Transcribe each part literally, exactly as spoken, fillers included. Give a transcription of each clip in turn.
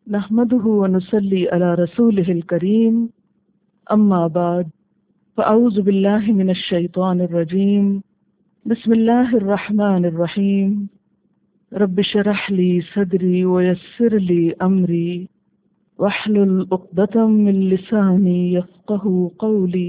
نحمده ونصلي على رسوله الكريم أما بعد فأعوذ بالله من الشيطان الرجيم بسم الله الرحمن الرحيم رب اشرح لي صدري ويسر لي أمري واحلل عقدة من لساني يفقهوا قولي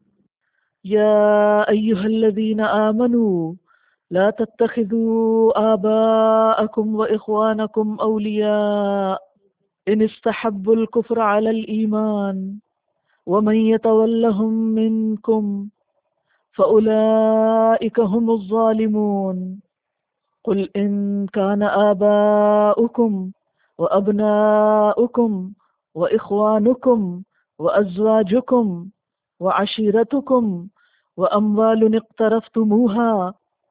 يا أيها الذين آمنوا لا تتخذوا آباءكم وإخوانكم أولياء إن استحبوا الكفر على الإيمان ومن يتولهم منكم فأولئك هم الظالمون قل إن كان آباؤكم وأبناؤكم وإخوانكم وأزواجكم وعشيرتكم وأموال اقترفتموها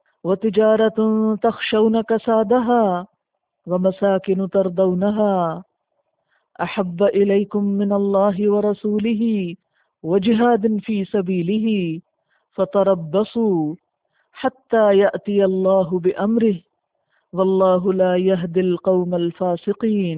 وتجارة تخشون كسادها ومساكن ترضونها أحب إليكم من الله ورسوله وجهاد في سبيله فتربصوا حتى يأتي الله بأمره واللہ لا يهدي القوم الفاسقین۔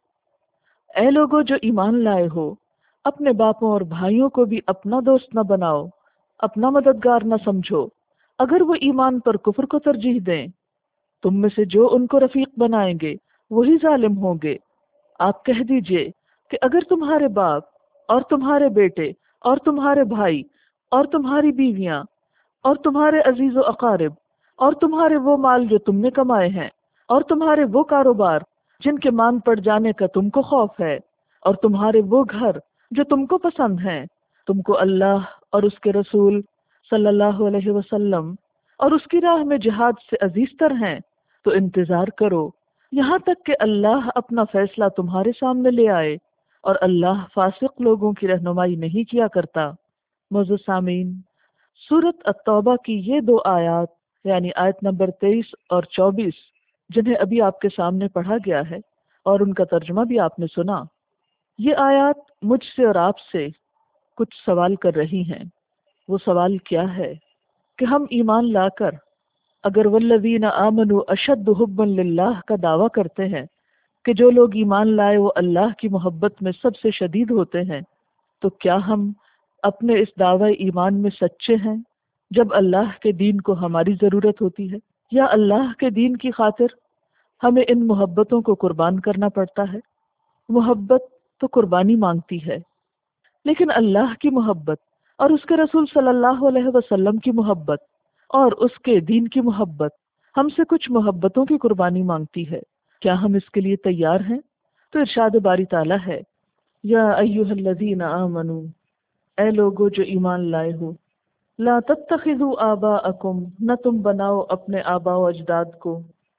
اے لوگو جو ایمان لائے ہو، اپنے باپوں اور بھائیوں کو بھی اپنا دوست نہ بناؤ، اپنا مددگار نہ سمجھو، اگر وہ ایمان پر کفر کو ترجیح دیں۔ تم میں سے جو ان کو رفیق بنائیں گے وہی ظالم ہوں گے۔ آپ کہہ دیجئے کہ اگر تمہارے باپ اور تمہارے بیٹے اور تمہارے بھائی اور تمہاری بیویاں اور تمہارے عزیز و اقارب اور تمہارے وہ مال جو تم نے کمائے ہیں اور تمہارے وہ کاروبار جن کے مان پڑ جانے کا تم کو خوف ہے اور تمہارے وہ گھر جو تم کو پسند ہیں، تم کو اللہ اور اس کے رسول صلی اللہ علیہ وسلم اور اس کی راہ میں جہاد سے عزیز تر ہیں، تو انتظار کرو یہاں تک کہ اللہ اپنا فیصلہ تمہارے سامنے لے آئے، اور اللہ فاسق لوگوں کی رہنمائی نہیں کیا کرتا۔ معزز سامعین، سورۃ التوبہ کی یہ دو آیات یعنی آیت نمبر تیئیس اور چوبیس جنہیں ابھی آپ کے سامنے پڑھا گیا ہے اور ان کا ترجمہ بھی آپ نے سنا، یہ آیات مجھ سے اور آپ سے کچھ سوال کر رہی ہیں۔ وہ سوال کیا ہے کہ ہم ایمان لا کر اگر والذین آمنوا اشد حبا للہ کا دعویٰ کرتے ہیں کہ جو لوگ ایمان لائے وہ اللہ کی محبت میں سب سے شدید ہوتے ہیں، تو کیا ہم اپنے اس دعوی ایمان میں سچے ہیں جب اللہ کے دین کو ہماری ضرورت ہوتی ہے، یا اللہ کے دین کی خاطر ہمیں ان محبتوں کو قربان کرنا پڑتا ہے؟ محبت تو قربانی مانگتی ہے، لیکن اللہ کی محبت اور اس کے رسول صلی اللہ علیہ وسلم کی محبت اور اس کے دین کی محبت ہم سے کچھ محبتوں کی قربانی مانگتی ہے۔ کیا ہم اس کے لیے تیار ہیں؟ تو ارشاد باری تعالیٰ ہے، یا ایہا الذین آمنو، اے لوگو جو ایمان لائے ہو، لا تتخذوا آباءکم، نہ تم بناؤ اپنے آباء و اجداد کو،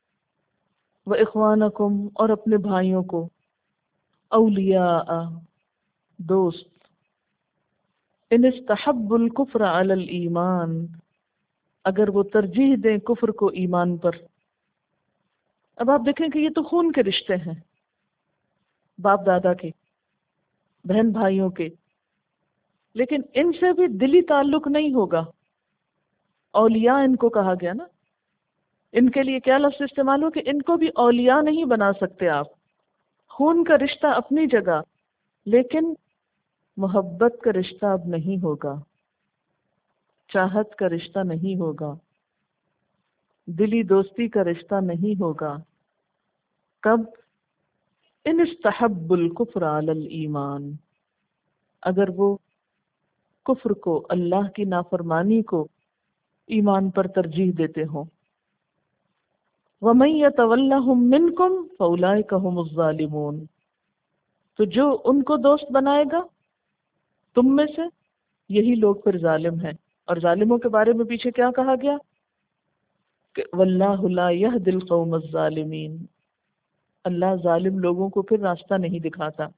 و اخوانکم، اور اپنے بھائیوں کو، اولیاء، دوست، ان استحبوا الکفر علی الایمان، اگر وہ ترجیح دیں کفر کو ایمان پر۔ اب آپ دیکھیں کہ یہ تو خون کے رشتے ہیں، باپ دادا کے، بہن بھائیوں کے، لیکن ان سے بھی دلی تعلق نہیں ہوگا۔ اولیاء ان کو کہا گیا نا، ان کے لیے کیا لفظ استعمال ہو کہ ان کو بھی اولیاء نہیں بنا سکتے آپ۔ خون کا رشتہ اپنی جگہ، لیکن محبت کا رشتہ اب نہیں ہوگا، چاہت کا رشتہ نہیں ہوگا، دلی دوستی کا رشتہ نہیں ہوگا۔ کب؟ ان استحب الکفر علی الایمان، اگر وہ کفر کو، اللہ کی نافرمانی کو ایمان پر ترجیح دیتے ہوں۔ وَمَن يَتَوَلَّهُم مِّنكُمْ فَأُولَٰئِكَ هُمُ الظَّالِمُونَ، تو جو ان کو دوست بنائے گا تم میں سے، یہی لوگ پھر ظالم ہیں۔ اور ظالموں کے بارے میں پیچھے کیا کہا گیا کہ وَاللَّهُ لَا يَهْدِي الْقَوْمَ الظَّالِمِينَ، اللہ ظالم لوگوں کو پھر راستہ نہیں دکھاتا۔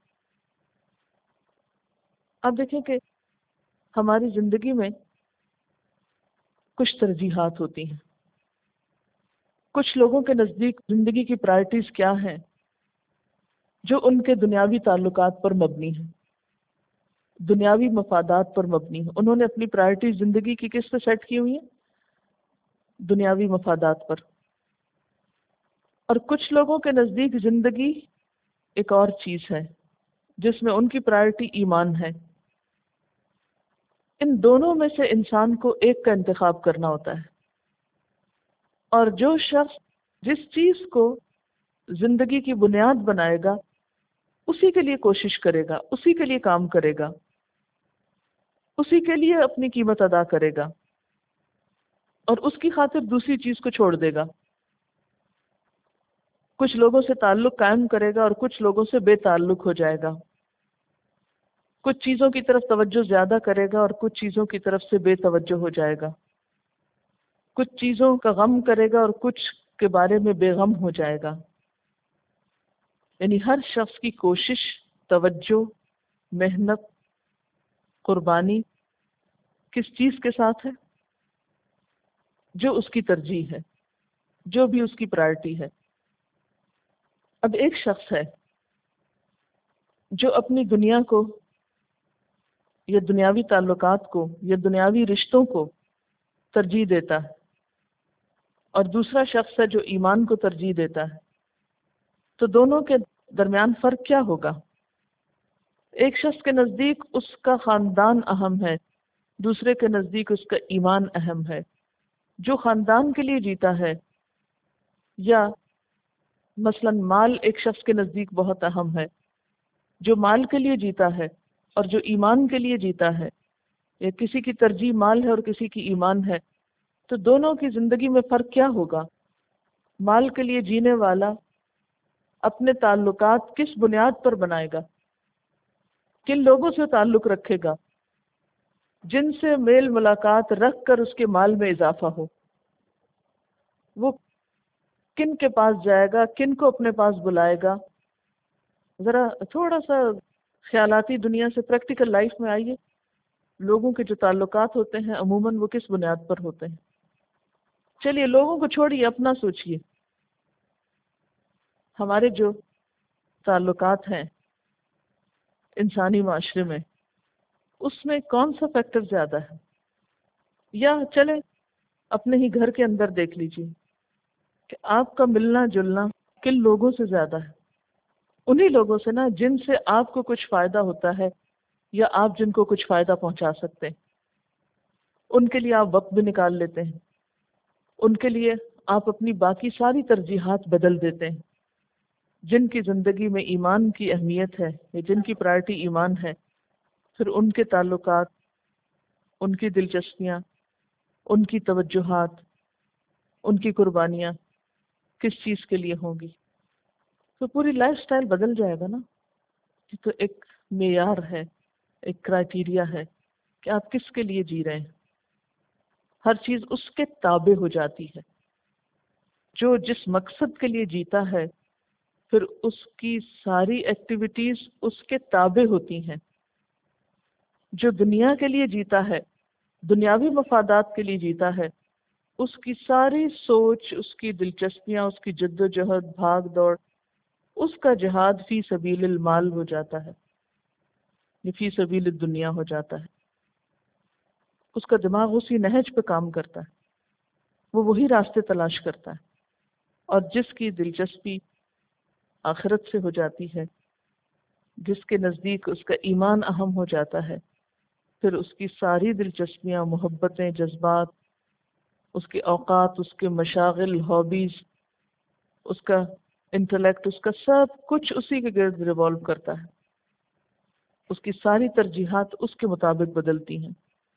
اب دیکھیں کہ ہماری زندگی میں کچھ ترجیحات ہوتی ہیں، کچھ لوگوں کے نزدیک زندگی کی پرائرٹیز کیا ہیں جو ان کے دنیاوی تعلقات پر مبنی ہیں، دنیاوی مفادات پر مبنی ہیں۔ انہوں نے اپنی پرائرٹیز زندگی کی کس پہ سیٹ کی ہوئی ہیں؟ دنیاوی مفادات پر۔ اور کچھ لوگوں کے نزدیک زندگی ایک اور چیز ہے جس میں ان کی پرائرٹی ایمان ہے. ان دونوں میں سے انسان کو ایک کا انتخاب کرنا ہوتا ہے، اور جو شخص جس چیز کو زندگی کی بنیاد بنائے گا اسی کے لیے کوشش کرے گا، اسی کے لیے کام کرے گا، اسی کے لیے اپنی قیمت ادا کرے گا، اور اس کی خاطر دوسری چیز کو چھوڑ دے گا. کچھ لوگوں سے تعلق قائم کرے گا اور کچھ لوگوں سے بے تعلق ہو جائے گا. کچھ چیزوں کی طرف توجہ زیادہ کرے گا اور کچھ چیزوں کی طرف سے بے توجہ ہو جائے گا. کچھ چیزوں کا غم کرے گا اور کچھ کے بارے میں بے غم ہو جائے گا. یعنی ہر شخص کی کوشش، توجہ، محنت، قربانی کس چیز کے ساتھ ہے؟ جو اس کی ترجیح ہے، جو بھی اس کی پرائرٹی ہے. اب ایک شخص ہے جو اپنی دنیا کو یا دنیاوی تعلقات کو یا دنیاوی رشتوں کو ترجیح دیتا ہے، اور دوسرا شخص ہے جو ایمان کو ترجیح دیتا ہے. تو دونوں کے درمیان فرق کیا ہوگا؟ ایک شخص کے نزدیک اس کا خاندان اہم ہے، دوسرے کے نزدیک اس کا ایمان اہم ہے. جو خاندان کے لیے جیتا ہے، یا مثلا مال ایک شخص کے نزدیک بہت اہم ہے، جو مال کے لیے جیتا ہے اور جو ایمان کے لیے جیتا ہے، یا کسی کی ترجیح مال ہے اور کسی کی ایمان ہے، تو دونوں کی زندگی میں فرق کیا ہوگا؟ مال کے لیے جینے والا اپنے تعلقات کس بنیاد پر بنائے گا؟ کن لوگوں سے تعلق رکھے گا جن سے میل ملاقات رکھ کر اس کے مال میں اضافہ ہو؟ وہ کن کے پاس جائے گا، کن کو اپنے پاس بلائے گا؟ ذرا تھوڑا سا خیالاتی دنیا سے پریکٹیکل لائف میں آئیے. لوگوں کے جو تعلقات ہوتے ہیں عموماً وہ کس بنیاد پر ہوتے ہیں؟ چلیے لوگوں کو چھوڑیے، اپنا سوچئے. ہمارے جو تعلقات ہیں انسانی معاشرے میں، اس میں کون سا فیکٹر زیادہ ہے؟ یا چلے اپنے ہی گھر کے اندر دیکھ لیجیے کہ آپ کا ملنا جلنا کن لوگوں سے زیادہ ہے؟ انہی لوگوں سے نا جن سے آپ کو کچھ فائدہ ہوتا ہے یا آپ جن کو کچھ فائدہ پہنچا سکتے ہیں. ان کے لیے آپ وقت بھی نکال لیتے ہیں، ان کے لیے آپ اپنی باقی ساری ترجیحات بدل دیتے ہیں. جن کی زندگی میں ایمان کی اہمیت ہے یا جن کی پرائرٹی ایمان ہے، پھر ان کے تعلقات، ان کی دلچسپیاں، ان کی توجہات، ان کی قربانیاں کس چیز کے لیے ہوں گی؟ تو پوری لائف سٹائل بدل جائے گا نا. یہ تو ایک معیار ہے، ایک کرائٹیریا ہے کہ آپ کس کے لیے جی رہے ہیں. ہر چیز اس کے تابع ہو جاتی ہے. جو جس مقصد کے لیے جیتا ہے پھر اس کی ساری ایکٹیویٹیز اس کے تابع ہوتی ہیں. جو دنیا کے لیے جیتا ہے، دنیاوی مفادات کے لیے جیتا ہے، اس کی ساری سوچ، اس کی دلچسپیاں، اس کی جد و جہد، بھاگ دوڑ، اس کا جہاد فی سبیل المال ہو جاتا ہے، یہ فی سبیل الدنیا ہو جاتا ہے. اس کا دماغ اسی نہج پہ کام کرتا ہے، وہ وہی راستے تلاش کرتا ہے. اور جس کی دلچسپی آخرت سے ہو جاتی ہے، جس کے نزدیک اس کا ایمان اہم ہو جاتا ہے، پھر اس کی ساری دلچسپیاں، محبتیں، جذبات، اس کے اوقات، اس کے مشاغل، ہابیز، اس کا انٹلیکٹ، اس کا سب کچھ اسی کے گرد ریوالو کرتا ہے. اس کی ساری ترجیحات اس کے مطابق بدلتی ہیں.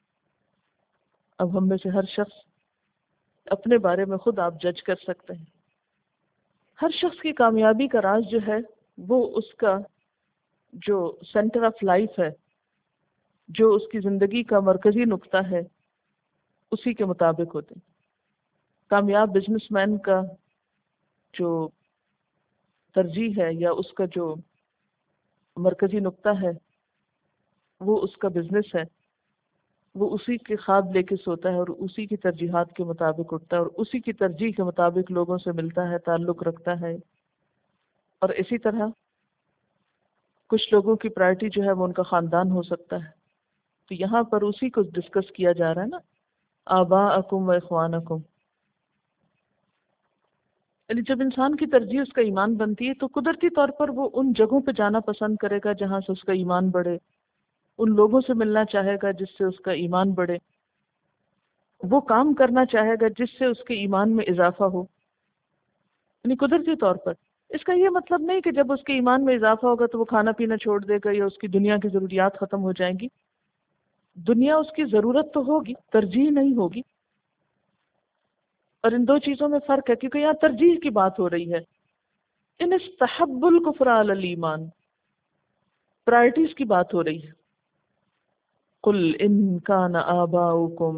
اب ہم میں سے ہر شخص اپنے بارے میں خود آپ جج کر سکتے ہیں. ہر شخص کی کامیابی کا راز جو ہے وہ اس کا جو سینٹر آف لائف ہے، جو اس کی زندگی کا مرکزی نقطہ ہے، اسی کے مطابق ہوتے ہیں. کامیاب بزنس مین کا جو ترجیح ہے یا اس کا جو مرکزی نقطہ ہے وہ اس کا بزنس ہے، وہ اسی کے خواب لے کے سوتا ہے اور اسی کی ترجیحات کے مطابق اٹھتا ہے اور اسی کی ترجیح کے مطابق لوگوں سے ملتا ہے، تعلق رکھتا ہے. اور اسی طرح کچھ لوگوں کی پرائرٹی جو ہے وہ ان کا خاندان ہو سکتا ہے. تو یہاں پر اسی کو ڈسکس کیا جا رہا ہے نا، آباءکم و اخوانکم. یعنی جب انسان کی ترجیح اس کا ایمان بنتی ہے تو قدرتی طور پر وہ ان جگہوں پہ جانا پسند کرے گا جہاں سے اس کا ایمان بڑھے، ان لوگوں سے ملنا چاہے گا جس سے اس کا ایمان بڑھے، وہ کام کرنا چاہے گا جس سے اس کے ایمان میں اضافہ ہو، یعنی قدرتی طور پر۔ اس کا یہ مطلب نہیں کہ جب اس کے ایمان میں اضافہ ہوگا تو وہ کھانا پینا چھوڑ دے گا یا اس کی دنیا کی ضروریات ختم ہو جائیں گی۔ دنیا اس کی ضرورت تو ہوگی، ترجیح نہیں ہوگی۔ اور ان دو چیزوں میں فرق ہے، کیونکہ یہاں ترجیح کی بات ہو رہی ہے۔ ان استحب الکفر علی الایمان، پرائرٹیز کی بات ہو رہی ہے۔ قل ان کان آباؤکم،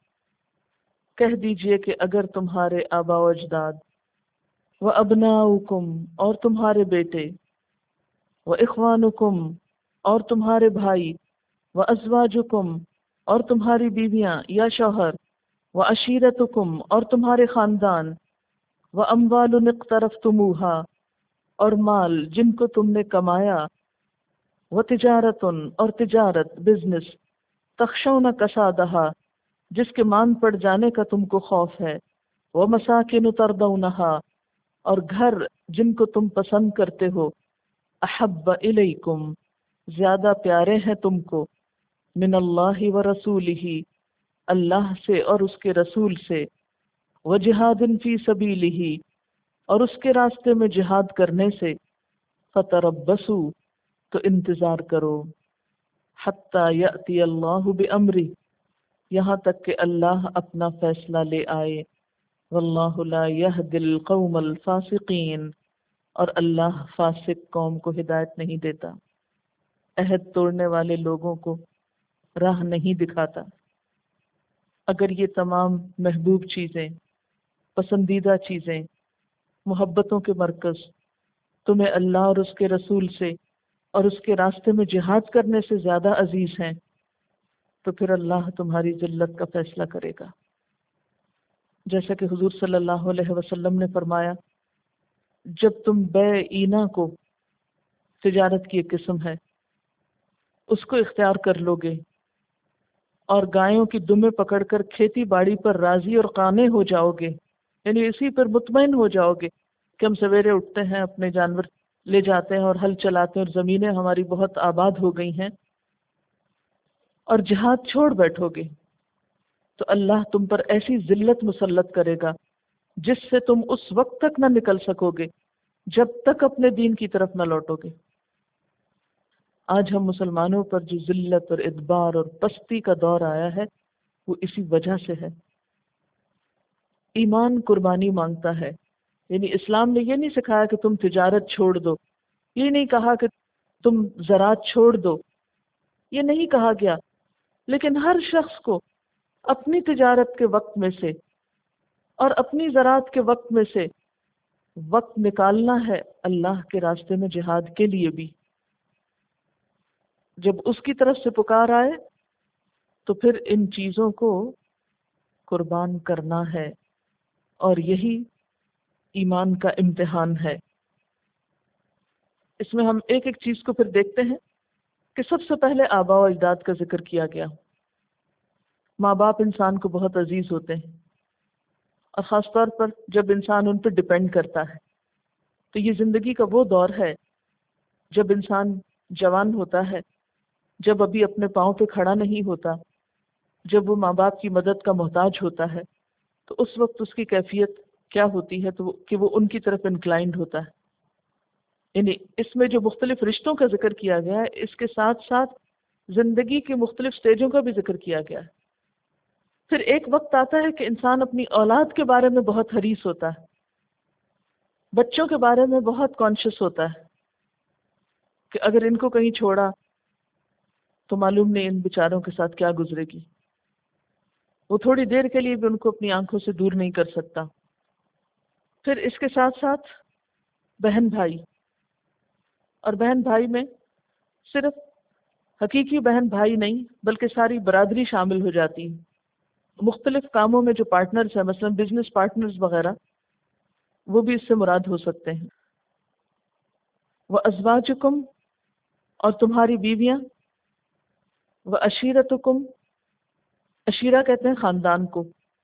کہہ دیجئے کہ اگر تمہارے آبا و اجداد، و ابناؤکم اور تمہارے بیٹے، و اخوانکم اور تمہارے بھائی، و ازواجکم اور تمہاری بیویاں یا شوہر، و عشیرتکم اور تمہارے خاندان، و اموال اقترفتموہا اور مال جن کو تم نے کمایا، و تجارت اور تجارت بزنس، تخشون کسادہا جس کے مان پڑ جانے کا تم کو خوف ہے، و مساکن ترضونہا اور گھر جن کو تم پسند کرتے ہو، احب الیکم زیادہ پیارے ہیں تم کو، من اللہ و رسولہ اللہ سے اور اس کے رسول سے، و جہاد فی سبیلہ اور اس کے راستے میں جہاد کرنے سے، فتربصوا تو انتظار کرو، حتی یأتی اللہ بامرہ یہاں تک کہ اللہ اپنا فیصلہ لے آئے، واللہ لا یہدی القوم الفاسقین اور اللہ فاسق قوم کو ہدایت نہیں دیتا، عہد توڑنے والے لوگوں کو راہ نہیں دکھاتا۔ اگر یہ تمام محبوب چیزیں، پسندیدہ چیزیں، محبتوں کے مرکز تمہیں اللہ اور اس کے رسول سے اور اس کے راستے میں جہاد کرنے سے زیادہ عزیز ہیں، تو پھر اللہ تمہاری ذلت کا فیصلہ کرے گا۔ جیسا کہ حضور صلی اللہ علیہ وسلم نے فرمایا، جب تم بے اینا کو، تجارت کی ایک قسم ہے، اس کو اختیار کر لو گے اور گایوں کی دمیں پکڑ کر کھیتی باڑی پر راضی اور قانع ہو جاؤ گے، یعنی اسی پر مطمئن ہو جاؤ گے کہ ہم سویرے اٹھتے ہیں، اپنے جانور لے جاتے ہیں اور ہل چلاتے ہیں اور زمینیں ہماری بہت آباد ہو گئی ہیں، اور جہاد چھوڑ بیٹھو گے، تو اللہ تم پر ایسی ذلت مسلط کرے گا جس سے تم اس وقت تک نہ نکل سکو گے جب تک اپنے دین کی طرف نہ لوٹو گے۔ آج ہم مسلمانوں پر جو ذلت اور ادبار اور پستی کا دور آیا ہے وہ اسی وجہ سے ہے۔ ایمان قربانی مانگتا ہے، یعنی اسلام نے یہ نہیں سکھایا کہ تم تجارت چھوڑ دو، یہ نہیں کہا کہ تم زراعت چھوڑ دو، یہ نہیں کہا گیا، لیکن ہر شخص کو اپنی تجارت کے وقت میں سے اور اپنی زراعت کے وقت میں سے وقت نکالنا ہے اللہ کے راستے میں جہاد کے لیے بھی۔ جب اس کی طرف سے پکار آئے تو پھر ان چیزوں کو قربان کرنا ہے، اور یہی ایمان کا امتحان ہے۔ اس میں ہم ایک ایک چیز کو پھر دیکھتے ہیں کہ سب سے پہلے آباء و اجداد کا ذکر کیا گیا۔ ماں باپ انسان کو بہت عزیز ہوتے ہیں، اور خاص طور پر جب انسان ان پہ ڈپینڈ کرتا ہے، تو یہ زندگی کا وہ دور ہے جب انسان جوان ہوتا ہے، جب ابھی اپنے پاؤں پہ کھڑا نہیں ہوتا، جب وہ ماں باپ کی مدد کا محتاج ہوتا ہے، تو اس وقت اس کی کیفیت کیا ہوتی ہے تو کہ وہ ان کی طرف انکلائنڈ ہوتا ہے۔ یعنی اس میں جو مختلف رشتوں کا ذکر کیا گیا ہے، اس کے ساتھ ساتھ زندگی کے مختلف سٹیجوں کا بھی ذکر کیا گیا ہے۔ پھر ایک وقت آتا ہے کہ انسان اپنی اولاد کے بارے میں بہت حریص ہوتا ہے، بچوں کے بارے میں بہت کانشیس ہوتا ہے کہ اگر ان کو کہیں چھوڑا تو معلوم نہیں ان بیچاروں کے ساتھ کیا گزرے گی۔ وہ تھوڑی دیر کے لیے بھی ان کو اپنی آنکھوں سے دور نہیں کر سکتا۔ پھر اس کے ساتھ ساتھ بہن بھائی، اور بہن بھائی میں صرف حقیقی بہن بھائی نہیں بلکہ ساری برادری شامل ہو جاتی ہے۔ مختلف کاموں میں جو پارٹنرز ہیں، مثلا بزنس پارٹنرز وغیرہ، وہ بھی اس سے مراد ہو سکتے ہیں۔ وَأَزْوَاجُكُمْ اور تمہاری بیویاں، وَعَشِيرَتُكُمْ عشیرہ کہتے ہیں خاندان کو،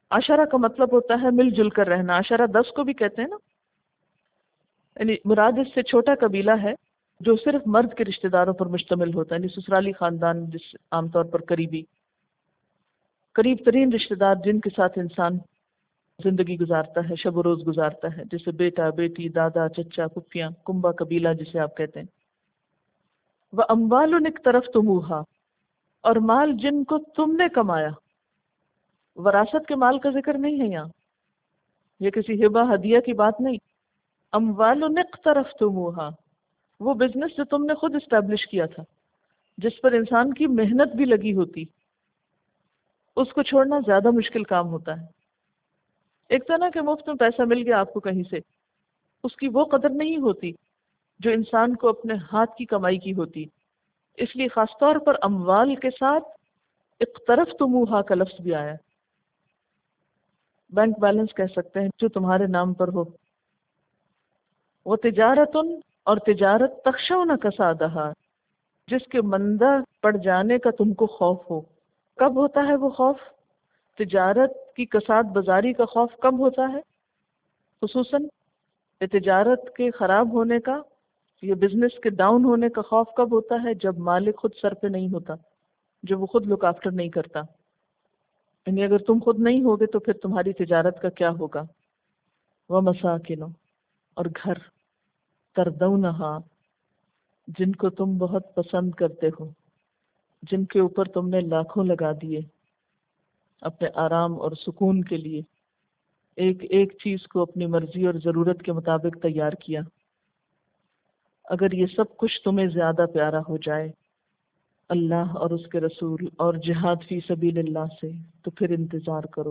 عشرہ کا مطلب ہوتا ہے مل جل کر رہنا، عشرہ دس کو بھی کہتے ہیں نا، یعنی مراد اس سے چھوٹا قبیلہ ہے جو صرف مرد کے رشتہ داروں پر مشتمل ہوتا ہے، یعنی سسرالی خاندان، جس عام طور پر قریبی قریب ترین رشتہ دار جن کے ساتھ انسان زندگی گزارتا ہے، شب و روز گزارتا ہے، جیسے بیٹا، بیٹی، دادا، چچا، پھپھیاں، کنبا قبیلہ جسے آپ کہتے ہیں۔ وَأَمْوَالٌ اقْتَرَفْتُمُوهَا، اور مال جن کو تم نے کمایا۔ وراثت کے مال کا ذکر نہیں ہے یہاں، یہ کسی ہبہ ہدیہ کی بات نہیں۔ اموال اقترفتموها، وہ بزنس جو تم نے خود اسٹیبلش کیا تھا، جس پر انسان کی محنت بھی لگی ہوتی، اس کو چھوڑنا زیادہ مشکل کام ہوتا ہے۔ ایک تو نا کہ مفت میں پیسہ مل گیا آپ کو کہیں سے، اس کی وہ قدر نہیں ہوتی جو انسان کو اپنے ہاتھ کی کمائی کی ہوتی، اس لیے خاص طور پر اموال کے ساتھ اقترفتموها کا لفظ بھی آیا۔ بینک بیلنس کہہ سکتے ہیں جو تمہارے نام پر ہو۔ وہ تجارتن، اور تجارت تخشون کسادہا، جس کے مندہ پڑ جانے کا تم کو خوف ہو۔ کب ہوتا ہے وہ خوف؟ تجارت کی کساد بازاری کا خوف کب ہوتا ہے؟ خصوصاً تجارت کے خراب ہونے کا، یہ بزنس کے ڈاؤن ہونے کا خوف کب ہوتا ہے؟ جب مالک خود سر پہ نہیں ہوتا، جب وہ خود لک آفٹر نہیں کرتا۔ یعنی اگر تم خود نہیں ہوگے تو پھر تمہاری تجارت کا کیا ہوگا؟ وَمَسَاكِنُ، اور گھر، تردونہا، جن کو تم بہت پسند کرتے ہو، جن کے اوپر تم نے لاکھوں لگا دیے اپنے آرام اور سکون کے لیے، ایک ایک چیز کو اپنی مرضی اور ضرورت کے مطابق تیار کیا۔ اگر یہ سب کچھ تمہیں زیادہ پیارا ہو جائے اللہ اور اس کے رسول اور جہاد فی سبیل اللہ سے، تو پھر انتظار کرو۔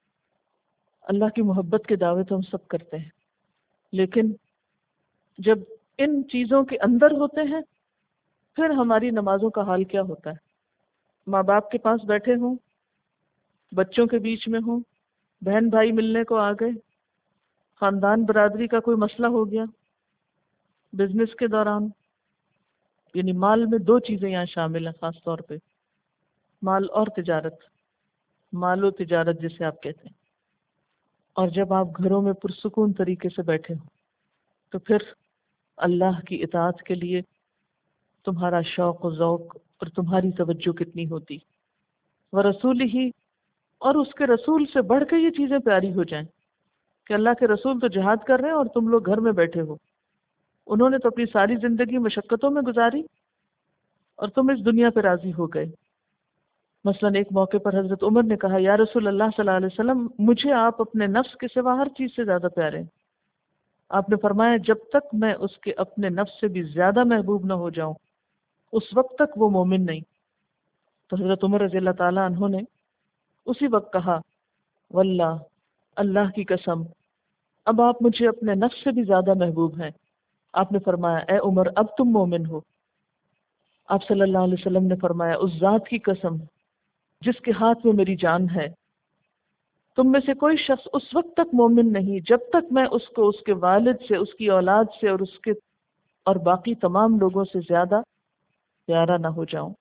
اللہ کی محبت کے دعوے تو ہم سب کرتے ہیں، لیکن جب ان چیزوں کے اندر ہوتے ہیں پھر ہماری نمازوں کا حال کیا ہوتا ہے؟ ماں باپ کے پاس بیٹھے ہوں، بچوں کے بیچ میں ہوں، بہن بھائی ملنے کو آ گئے، خاندان برادری کا کوئی مسئلہ ہو گیا، بزنس کے دوران، یعنی مال میں دو چیزیں یہاں شامل ہیں خاص طور پہ، مال اور تجارت، مال و تجارت جسے آپ کہتے ہیں۔ اور جب آپ گھروں میں پرسکون طریقے سے بیٹھے ہوں تو پھر اللہ کی اطاعت کے لیے تمہارا شوق و ذوق اور تمہاری توجہ کتنی ہوتی، ورسول ہی، اور اس کے رسول سے بڑھ کے یہ چیزیں پیاری ہو جائیں کہ اللہ کے رسول تو جہاد کر رہے ہیں اور تم لوگ گھر میں بیٹھے ہو۔ انہوں نے تو اپنی ساری زندگی مشقتوں میں گزاری اور تم اس دنیا پہ راضی ہو گئے۔ مثلاً ایک موقع پر حضرت عمر نے کہا، یا رسول اللہ صلی اللہ علیہ وسلم، مجھے آپ اپنے نفس کے سوا ہر چیز سے زیادہ پیارے ہیں۔ آپ نے فرمایا، جب تک میں اس کے اپنے نفس سے بھی زیادہ محبوب نہ ہو جاؤں اس وقت تک وہ مومن نہیں۔ تو حضرت عمر رضی اللہ تعالیٰ عنہ نے اسی وقت کہا، واللہ، اللہ کی قسم، اب آپ مجھے اپنے نفس سے بھی زیادہ محبوب ہیں۔ آپ نے فرمایا، اے عمر، اب تم مومن ہو۔ آپ صلی اللہ علیہ وسلم نے فرمایا، اس ذات کی قسم جس کے ہاتھ میں میری جان ہے، تم میں سے کوئی شخص اس وقت تک مومن نہیں جب تک میں اس کو اس کے والد سے، اس کی اولاد سے اور اس کے اور باقی تمام لوگوں سے زیادہ پیارا نہ ہو جاؤں۔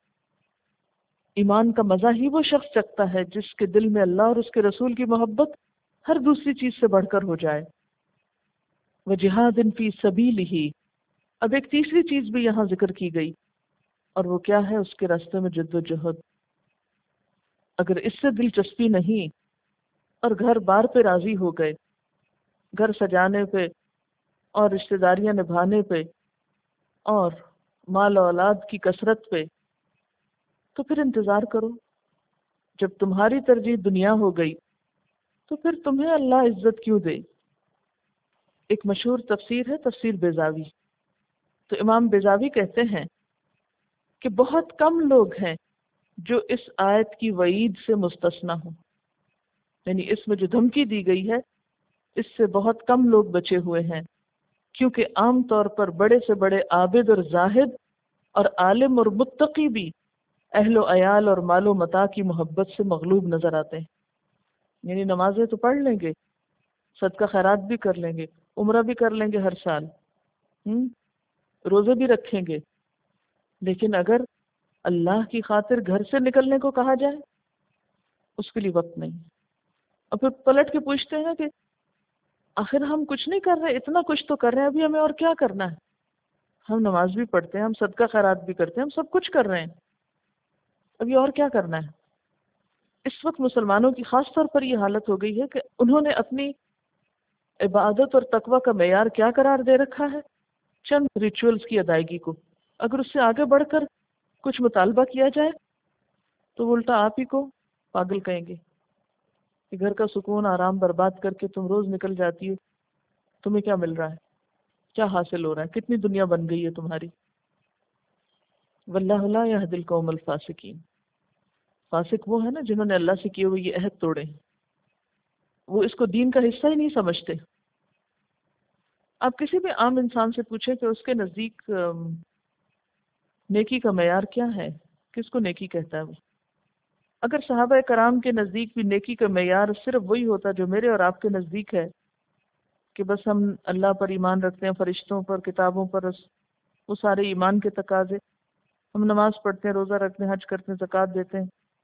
ایمان کا مزہ ہی وہ شخص چکھتا ہے جس کے دل میں اللہ اور اس کے رسول کی محبت ہر دوسری چیز سے بڑھ کر ہو جائے۔ وَجِهَادٍ فِي سَبِيلِهِ، اب ایک تیسری چیز بھی یہاں ذکر کی گئی، اور وہ کیا ہے؟ اس کے راستے میں جد و جہد۔ اگر اس سے دلچسپی نہیں اور گھر بار پہ راضی ہو گئے، گھر سجانے پہ اور رشتہ داریاں نبھانے پہ اور مال و اولاد کی کثرت پہ، تو پھر انتظار کرو۔ جب تمہاری ترجیح دنیا ہو گئی تو پھر تمہیں اللہ عزت کیوں دے؟ ایک مشہور تفسیر ہے تفسیر بیضاوی، تو امام بیضاوی کہتے ہیں کہ بہت کم لوگ ہیں جو اس آیت کی وعید سے مستثنی ہوں، یعنی اس میں جو دھمکی دی گئی ہے اس سے بہت کم لوگ بچے ہوئے ہیں، کیونکہ عام طور پر بڑے سے بڑے عابد اور زاہد اور عالم اور متقی بھی اہل و عیال اور مال و متاع کی محبت سے مغلوب نظر آتے ہیں۔ یعنی نمازیں تو پڑھ لیں گے، صدقہ خیرات بھی کر لیں گے، عمرہ بھی کر لیں گے ہر سال، ہم روزے بھی رکھیں گے، لیکن اگر اللہ کی خاطر گھر سے نکلنے کو کہا جائے اس کے لیے وقت نہیں، اور پھر پلٹ کے پوچھتے ہیں کہ آخر ہم کچھ نہیں کر رہے، اتنا کچھ تو کر رہے ہیں، ابھی ہمیں اور کیا کرنا ہے؟ ہم نماز بھی پڑھتے ہیں، ہم صدقہ خیرات بھی کرتے ہیں، ہم سب کچھ کر رہے ہیں، ابھی اور کیا کرنا ہے؟ اس وقت مسلمانوں کی خاص طور پر یہ حالت ہو گئی ہے کہ انہوں نے اپنی عبادت اور تقوی کا معیار کیا قرار دے رکھا ہے؟ چند ریچولز کی ادائیگی کو۔ اگر اس سے آگے بڑھ کر کچھ مطالبہ کیا جائے تو وہ الٹا آپ ہی کو پاگل کہیں گے کہ گھر کا سکون آرام برباد کر کے تم روز نکل جاتی ہو، تمہیں کیا مل رہا ہے، کیا حاصل ہو رہا ہے، کتنی دنیا بن گئی ہے تمہاری۔ واللہ لا یہدی القوم الفاسقین، فاسق وہ ہے نا جنہوں نے اللہ سے کیے ہوئے یہ عہد توڑے، وہ اس کو دین کا حصہ ہی نہیں سمجھتے۔ آپ کسی بھی عام انسان سے پوچھیں کہ اس کے نزدیک نیکی کا معیار کیا ہے، کس کو نیکی کہتا ہے وہ؟ اگر صحابہ کرام کے نزدیک بھی نیکی کا معیار صرف وہی ہوتا جو میرے اور آپ کے نزدیک ہے کہ بس ہم اللہ پر ایمان رکھتے ہیں، فرشتوں پر، کتابوں پر، وہ سارے ایمان کے تقاضے، ہم نماز پڑھتے ہیں، روزہ رکھتے ہیں، حج کرتے ہیں، زکوٰۃ دیتے ہیں،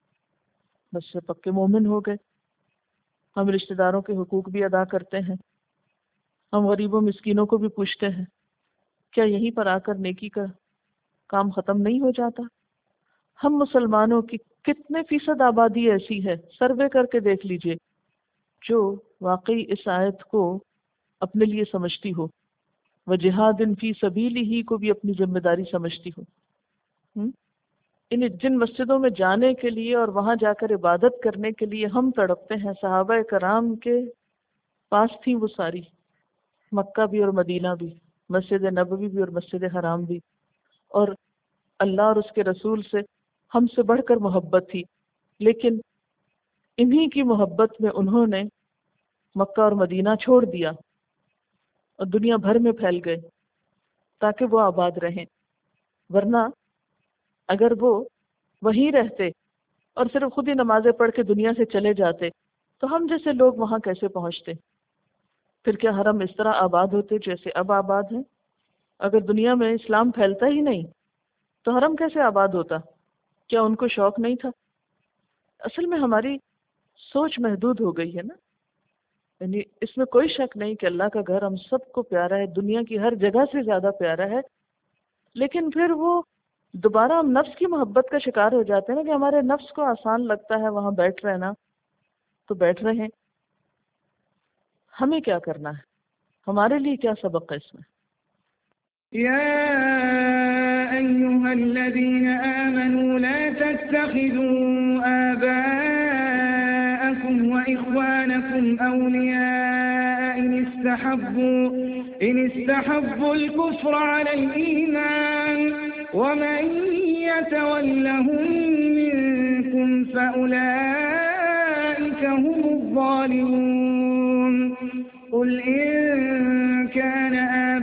بس سے پکے مومن ہو گئے۔ ہم رشتہ داروں کے حقوق بھی ادا کرتے ہیں، ہم غریبوں مسکینوں کو بھی پوچھتے ہیں، کیا یہیں پر آ کر نیکی کا کام ختم نہیں ہو جاتا؟ ہم مسلمانوں کی کتنے فیصد آبادی ایسی ہے، سروے کر کے دیکھ لیجئے، جو واقعی اس آیت کو اپنے لیے سمجھتی ہو، وجہاد فی سبیلہ کو بھی اپنی ذمہ داری سمجھتی ہو۔ ہم؟ ان جن مسجدوں میں جانے کے لیے اور وہاں جا کر عبادت کرنے کے لیے ہم تڑپتے ہیں، صحابہ کرام کے پاس تھی وہ ساری، مکہ بھی اور مدینہ بھی، مسجد نبوی بھی اور مسجد حرام بھی، اور اللہ اور اس کے رسول سے ہم سے بڑھ کر محبت تھی، لیکن انہی کی محبت میں انہوں نے مکہ اور مدینہ چھوڑ دیا اور دنیا بھر میں پھیل گئے تاکہ وہ آباد رہیں۔ ورنہ اگر وہ وہیں رہتے اور صرف خود ہی نمازیں پڑھ کے دنیا سے چلے جاتے تو ہم جیسے لوگ وہاں کیسے پہنچتے؟ پھر کیا حرم اس طرح آباد ہوتے جیسے اب آباد ہیں؟ اگر دنیا میں اسلام پھیلتا ہی نہیں تو حرم کیسے آباد ہوتا؟ کیا ان کو شوق نہیں تھا؟ اصل میں ہماری سوچ محدود ہو گئی ہے نا، یعنی اس میں کوئی شک نہیں کہ اللہ کا گھر ہم سب کو پیارا ہے، دنیا کی ہر جگہ سے زیادہ پیارا ہے، لیکن پھر وہ دوبارہ ہم نفس کی محبت کا شکار ہو جاتے ہیں نا کہ ہمارے نفس کو آسان لگتا ہے وہاں بیٹھ رہنا، تو بیٹھ رہے ہیں۔ ہمیں کیا کرنا ہے؟ ہمارے لیے کیا سبق ہے اس میں؟ يا أيها الذين آمنوا لا تتخذوا آباءكم وإخوانكم أولياء إن استحبوا إن استحبوا الكفر على الإيمان ومن يتولهم منكم فأولئك هم الظالمون قل إن كان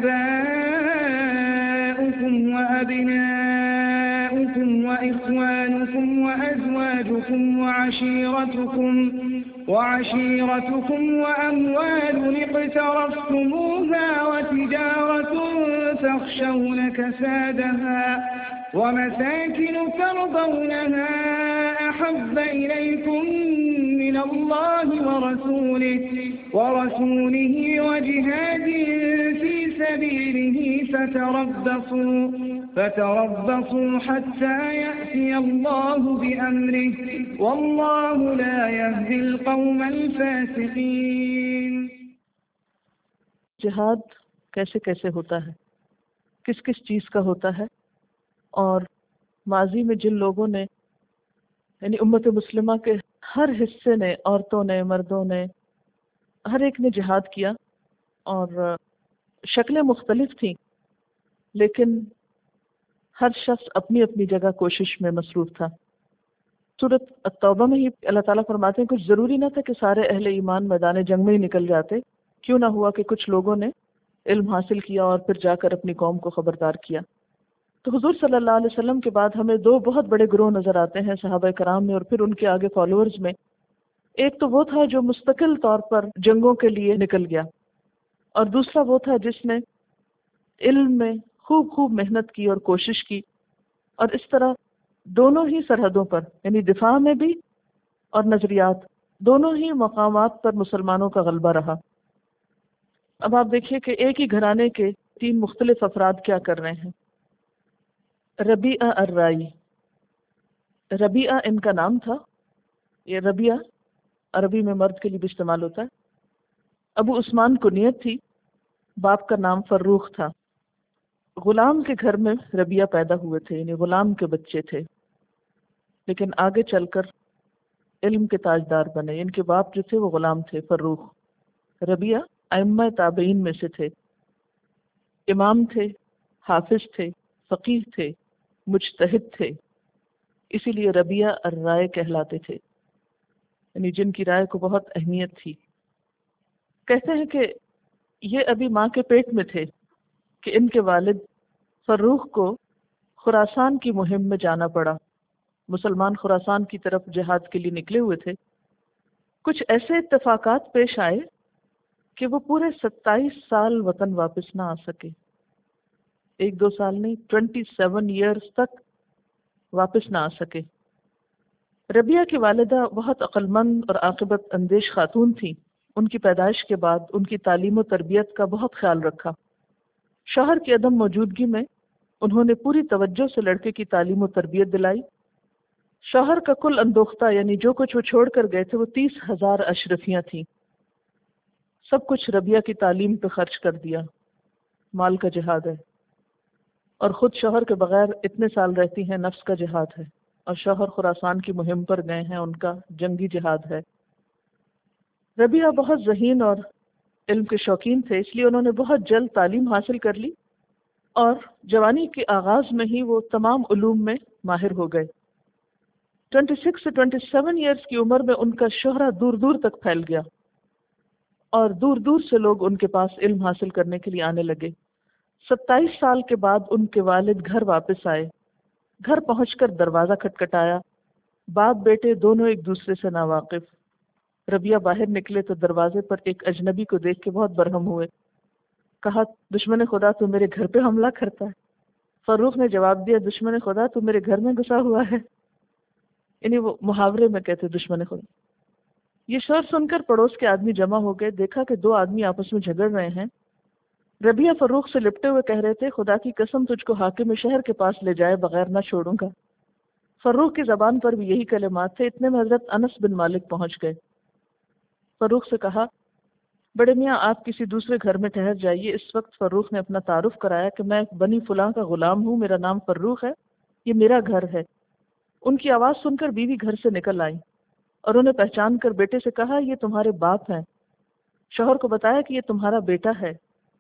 آباؤكم وأبناؤكم وإخوانكم وأزواجكم وعشيرتكم وعشيرتكم وأموال اقترفتموها وتجارة تخشون كسادها ومساكن ترضونها أحب إليكم من الله ورسوله ورسوله وجهاد في سبيله فتربصوا فتربصوا حتى يأتي الله بأمره والله لا يهدي القوم الفاسقين۔ جہاد کیسے کیسے ہوتا ہے، کس کس چیز کا ہوتا ہے، اور ماضی میں جن لوگوں نے یعنی امت مسلمہ کے ہر حصے نے، عورتوں نے، مردوں نے، ہر ایک نے جہاد کیا، اور شکلیں مختلف تھیں، لیکن ہر شخص اپنی اپنی جگہ کوشش میں مصروف تھا۔ سورۃ التوبہ میں ہی اللہ تعالیٰ فرماتے ہیں کچھ ضروری نہ تھا کہ سارے اہل ایمان میدان جنگ میں ہی نکل جاتے، کیوں نہ ہوا کہ کچھ لوگوں نے علم حاصل کیا اور پھر جا کر اپنی قوم کو خبردار کیا۔ تو حضور صلی اللہ علیہ وسلم کے بعد ہمیں دو بہت بڑے گروہ نظر آتے ہیں صحابہ کرام میں اور پھر ان کے آگے فالوورز میں۔ ایک تو وہ تھا جو مستقل طور پر جنگوں کے لیے نکل گیا، اور دوسرا وہ تھا جس نے علم میں خوب خوب محنت کی اور کوشش کی، اور اس طرح دونوں ہی سرحدوں پر یعنی دفاع میں بھی اور نظریات دونوں ہی مقامات پر مسلمانوں کا غلبہ رہا۔ اب آپ دیکھیے کہ ایک ہی گھرانے کے تین مختلف افراد کیا کر رہے ہیں۔ ربیعہ الرائی، ربیعہ ان کا نام تھا، یہ ربیعہ عربی میں مرد کے لیے بھی استعمال ہوتا ہے۔ ابو عثمان کنیت تھی، باپ کا نام فروخ تھا۔ غلام کے گھر میں ربیعہ پیدا ہوئے تھے، یعنی غلام کے بچے تھے، لیکن آگے چل کر علم کے تاجدار بنے۔ ان کے باپ جو تھے وہ غلام تھے، فروخ۔ ربیعہ ائمہ تابعین میں سے تھے، امام تھے، حافظ تھے، فقیہ تھے، مجتہد تھے، اسی لیے ربیعہ الرائے کہلاتے تھے، یعنی جن کی رائے کو بہت اہمیت تھی۔ کہتے ہیں کہ یہ ابھی ماں کے پیٹ میں تھے کہ ان کے والد فروخ کو خراسان کی مہم میں جانا پڑا۔ مسلمان خراسان کی طرف جہاد کے لیے نکلے ہوئے تھے۔ کچھ ایسے اتفاقات پیش آئے کہ وہ پورے ستائیس سال وطن واپس نہ آ سکے، ایک دو سال نہیں، ٹوینٹی سیون ایئرس تک واپس نہ آ سکے۔ ربیعہ کی والدہ بہت عقل مند اور عاقبت اندیش خاتون تھیں۔ ان کی پیدائش کے بعد ان کی تعلیم و تربیت کا بہت خیال رکھا۔ شوہر کی عدم موجودگی میں انہوں نے پوری توجہ سے لڑکے کی تعلیم و تربیت دلائی۔ شوہر کا کل اندوختہ، یعنی جو کچھ وہ چھوڑ کر گئے تھے، وہ تیس ہزار اشرفیاں تھیں۔ سب کچھ ربیعہ کی تعلیم پہ خرچ کر دیا۔ مال کا جہاد ہے، اور خود شوہر کے بغیر اتنے سال رہتی ہیں، نفس کا جہاد ہے، اور شوہر خراسان کی مہم پر گئے ہیں، ان کا جنگی جہاد ہے۔ ربیعہ بہت ذہین اور علم کے شوقین تھے، اس لیے انہوں نے بہت جلد تعلیم حاصل کر لی، اور جوانی کے آغاز میں ہی وہ تمام علوم میں ماہر ہو گئے۔ ٹوینٹی سکس سے ٹوینٹی سیون ایئرس کی عمر میں ان کا شہرہ دور دور تک پھیل گیا، اور دور دور سے لوگ ان کے پاس علم حاصل کرنے کے لیے آنے لگے۔ ستائیس سال کے بعد ان کے والد گھر واپس آئے۔ گھر پہنچ کر دروازہ کھٹکھٹایا، باپ بیٹے دونوں ایک دوسرے سے ناواقف۔ ربیعہ باہر نکلے تو دروازے پر ایک اجنبی کو دیکھ کے بہت برہم ہوئے۔ کہا، دشمن خدا تو میرے گھر پہ حملہ کرتا ہے۔ فروخ نے جواب دیا، دشمن خدا تو میرے گھر میں گھسا ہوا ہے، یعنی وہ محاورے میں کہتے دشمن خدا۔ یہ شور سن کر پڑوس کے آدمی جمع ہو گئے، دیکھا کہ دو آدمی آپس میں جھگڑ رہے ہیں۔ ربیعہ فروخ سے لپٹے ہوئے کہہ رہے تھے، خدا کی قسم تجھ کو حاکم شہر کے پاس لے جائے بغیر نہ چھوڑوں گا۔ فروخ کی زبان پر بھی یہی کلمات تھے۔ اتنے میں حضرت انس بن مالک پہنچ گئے۔ فروخ سے کہا، بڑے میاں آپ کسی دوسرے گھر میں ٹھہر جائیے۔ اس وقت فروخ نے اپنا تعارف کرایا کہ میں بنی فلاں کا غلام ہوں، میرا نام فروخ ہے، یہ میرا گھر ہے۔ ان کی آواز سن کر بیوی گھر سے نکل آئی، اور انہیں پہچان کر بیٹے سے کہا، یہ تمہارے باپ ہیں۔ شوہر کو بتایا کہ یہ تمہارا بیٹا ہے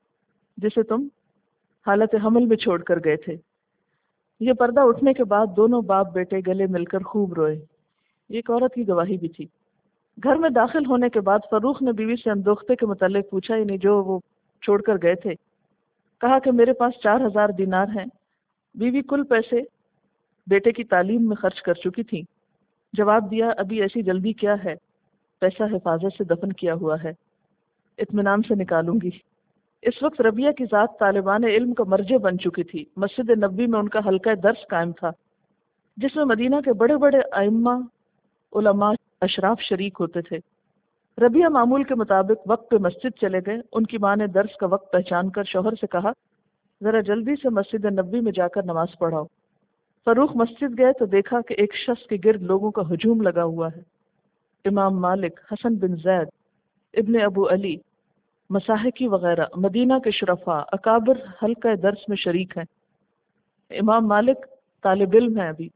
جسے تم حالت حمل میں چھوڑ کر گئے تھے۔ یہ پردہ اٹھنے کے بعد دونوں باپ بیٹے گلے مل کر خوب روئے۔ یہ ایک عورت کی گواہی بھی تھی۔ گھر میں داخل ہونے کے بعد فروخ نے بیوی سے اندوختے کے متعلق پوچھا، یعنی جو وہ چھوڑ کر گئے تھے۔ کہا کہ میرے پاس چار ہزار دینار ہیں۔ بیوی کل پیسے بیٹے کی تعلیم میں خرچ کر چکی تھی۔ جواب دیا، ابھی ایسی جلدی کیا ہے، پیسہ حفاظت سے دفن کیا ہوا ہے، اطمینان سے نکالوں گی۔ اس وقت ربیعہ کی ذات طالبان علم کا مرجع بن چکی تھی۔ مسجد نبوی میں ان کا حلقہ درس قائم تھا، جس میں مدینہ کے بڑے بڑے ائمہ، علماء، اشراف شریک ہوتے تھے۔ ربیعہ معمول کے مطابق وقت پہ مسجد چلے گئے۔ ان کی ماں نے درس کا وقت پہچان کر شوہر سے کہا، ذرا جلدی سے مسجد نبوی میں جا کر نماز پڑھاؤ۔ فروخ مسجد گئے تو دیکھا کہ ایک شخص کے گرد لوگوں کا ہجوم لگا ہوا ہے۔ امام مالک، حسن بن زید، ابن ابو علی، مساحکی وغیرہ مدینہ کے شرفاء اکابر حلقہ درس میں شریک ہیں۔ امام مالک طالب علم ہیں ابھی۔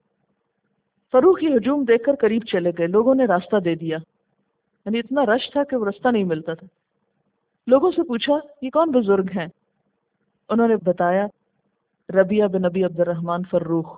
فروخ یہ ہجوم دیکھ کر قریب چلے گئے۔ لوگوں نے راستہ دے دیا، یعنی اتنا رش تھا کہ وہ راستہ نہیں ملتا تھا۔ لوگوں سے پوچھا، یہ کون بزرگ ہیں؟ انہوں نے بتایا، ربیعہ بن ابی عبد الرحمن فروخ۔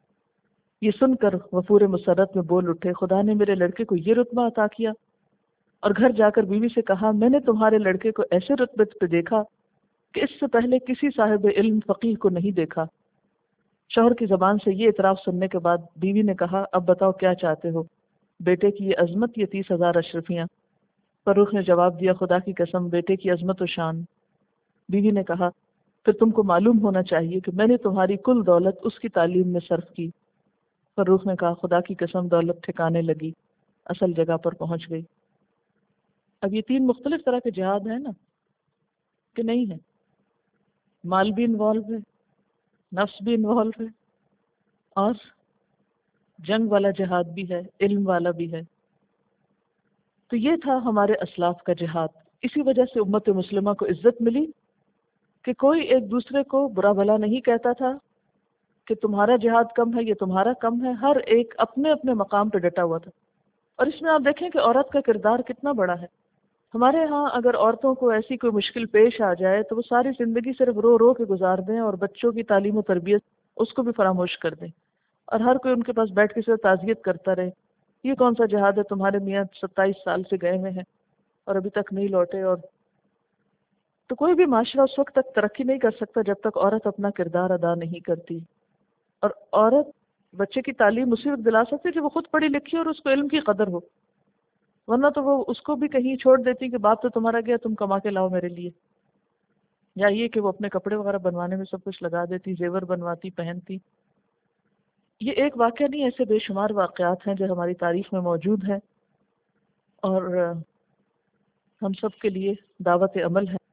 یہ سن کر غفور مسرت میں بول اٹھے، خدا نے میرے لڑکے کو یہ رتبہ عطا کیا۔ اور گھر جا کر بیوی سے کہا، میں نے تمہارے لڑکے کو ایسے رتبے پہ دیکھا کہ اس سے پہلے کسی صاحب علم فقیہ کو نہیں دیکھا۔ شوہر کی زبان سے یہ اعتراف سننے کے بعد بیوی نے کہا، اب بتاؤ کیا چاہتے ہو، بیٹے کی یہ عظمت، یہ تیس ہزار اشرفیاں؟ فروخ نے جواب دیا، خدا کی قسم، بیٹے کی عظمت و شان۔ بیوی نے کہا، پھر تم کو معلوم ہونا چاہیے کہ میں نے تمہاری کل دولت اس کی تعلیم میں صرف کی۔ فروخ نے کہا، خدا کی قسم، دولت ٹھکانے لگی، اصل جگہ پر پہنچ گئی۔ اب یہ تین مختلف طرح کے جہاد ہیں نا کہ نہیں ہے؟ مال بھی انوالو ہے، نفس بھی انوالو ہے، اور جنگ والا جہاد بھی ہے، علم والا بھی ہے۔ تو یہ تھا ہمارے اسلاف کا جہاد۔ اسی وجہ سے امت مسلمہ کو عزت ملی کہ کوئی ایک دوسرے کو برا بھلا نہیں کہتا تھا کہ تمہارا جہاد کم ہے، یہ تمہارا کم ہے، ہر ایک اپنے اپنے مقام پہ ڈٹا ہوا تھا۔ اور اس میں آپ دیکھیں کہ عورت کا کردار کتنا بڑا ہے۔ ہمارے ہاں اگر عورتوں کو ایسی کوئی مشکل پیش آ جائے تو وہ ساری زندگی صرف رو رو کے گزار دیں اور بچوں کی تعلیم و تربیت اس کو بھی فراموش کر دیں، اور ہر کوئی ان کے پاس بیٹھ کے صرف تعزیت کرتا رہے، یہ کون سا جہاد ہے، تمہارے میاں ستائیس سال سے گئے ہوئے ہیں اور ابھی تک نہیں لوٹے۔ اور تو کوئی بھی معاشرہ اس وقت تک ترقی نہیں کر سکتا جب تک عورت اپنا کردار ادا نہیں کرتی۔ اور عورت بچے کی تعلیم اسی وقت دلا سکتی کہ وہ خود پڑھی لکھی اور اس کو علم کی قدر ہو، ورنہ تو وہ اس کو بھی کہیں چھوڑ دیتی کہ باپ تو تمہارا گیا، تم کما کے لاؤ میرے لیے، یا یہ کہ وہ اپنے کپڑے وغیرہ بنوانے میں سب کچھ لگا دیتی، زیور بنواتی، پہنتی۔ یہ ایک واقعہ نہیں، ایسے بے شمار واقعات ہیں جو ہماری تاریخ میں موجود ہیں، اور ہم سب کے لیے دعوت عمل ہے